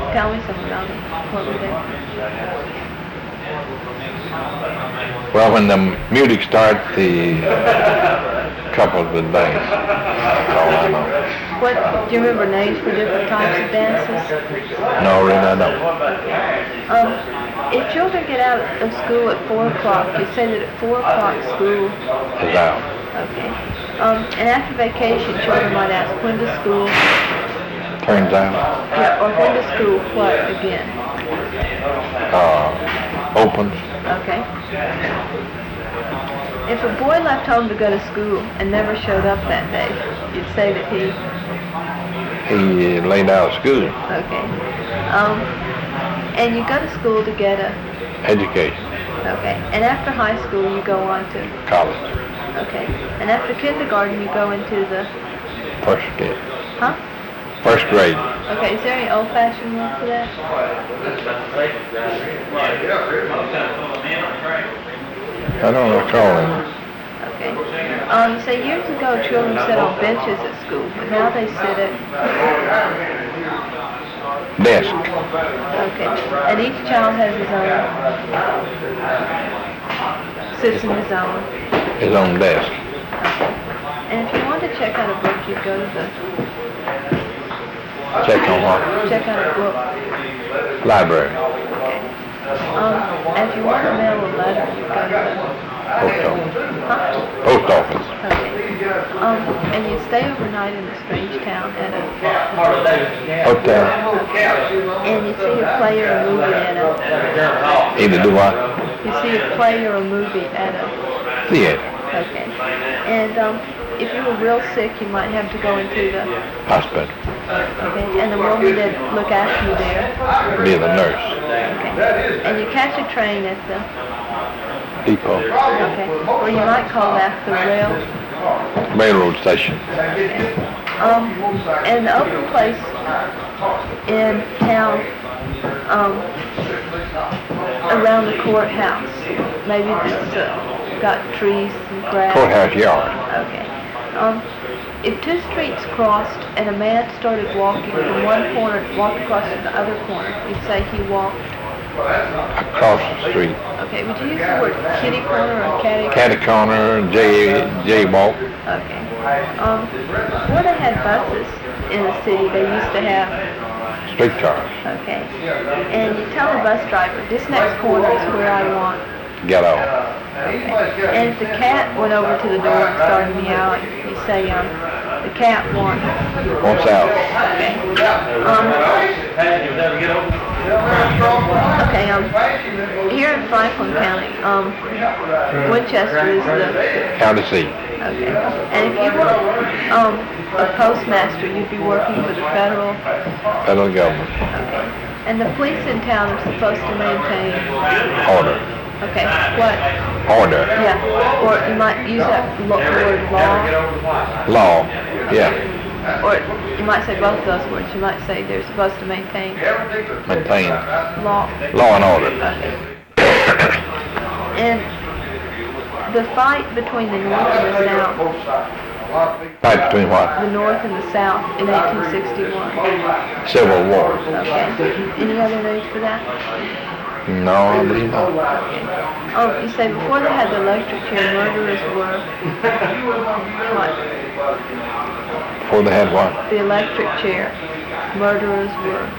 Tell me something about it. What were they? Well, when the music starts, the couples would dance. That's all I know. What, do you remember names for different types of dances? No, really, I don't. If children get out of school at 4 o'clock, you say that at 4 o'clock school It's out. Okay. And after vacation, children might ask, when does school? Turns out. Yeah, or when does school what again? Opens. Okay. If a boy left home to go to school and never showed up that day, you'd say that he laid out of school. Okay. And you go to school to get a Education. Okay. And after high school, you go on to College. Okay. And after kindergarten, you go into the First grade. Huh? First grade. Okay. Is there any old-fashioned one for that? I don't recall any. Okay. You say years ago children sat on benches at school, but now they sit at Desk. Okay. And each child has his own, sits in his own. His own desk. Okay. And if you want to check out a book, you go to the Check on what? check out a book. Library. Okay. And if you want to mail a letter, you go to the Post office. Huh? Post office. Okay. And you stay overnight in a strange town at a Hotel. and you see a play or a movie at a Either do what? you see a play or a movie at a Theater. okay. And if you were real sick, you might have to go into the Hospital. okay. And the woman that look after you there. Be the nurse. Okay. And you catch a train at the Depot. okay. Or you might call that the Railroad station. Okay. And the open place in town around the courthouse. Maybe it's got trees and grass. Courthouse yard. Okay. If two streets crossed and a man started walking from one corner to walk across to the other corner, you'd say he walked. Across the street. Okay. Would you use the word kitty corner or catty? Catty corner, J-walk. Okay. Before they had buses in the city, they used to have. Streetcars. Okay. And you tell the bus driver, this next corner is where I want. Get off. Okay. And if the cat went over to the door and started meowing, you say, the cat wants. Wants out. Okay. Okay, here in Franklin County, Winchester is the County seat. okay. And if you were a postmaster, you'd be working for the federal Government. okay. And the police in town are supposed to maintain Order. okay, what? Order. Yeah. Or you might use that word law. Law. Yeah. Or you might say both of those words. You might say they're supposed to maintain Maintain. law. Law and order. Okay. And the fight between the North and the South, Fight between what? the North and the South in 1861. Civil War. Okay. Any other names for that? No, I believe not. Okay. You say before they had the electric chair, murderers were what? Before they had what? The electric chair, murderers were.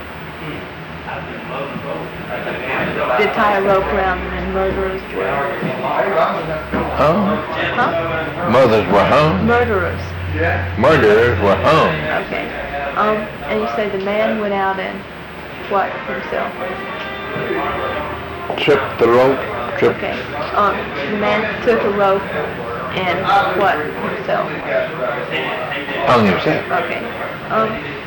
They tie a rope around them and murderers were. Huh? Huh? Mothers were hung. Murderers. Murderers were hung. Okay. And you say the man went out and what himself? Tripped the rope. Tripped. Okay. The man took a rope and what himself? Hung himself. Okay.